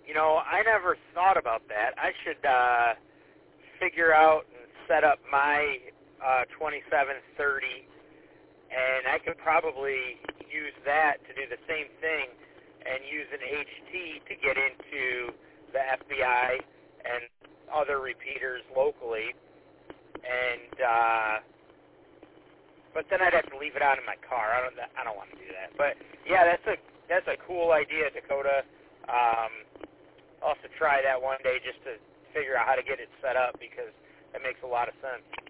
I never thought about that. I should figure out and set up my 2730, and I could probably use that to do the same thing and use an HT to get into the FBI and other repeaters locally. And but then I'd have to leave it out in my car. I don't want to do that. But yeah, that's a cool idea, Dakota. I'll have to try that one day just to figure out how to get it set up, because that makes a lot of sense.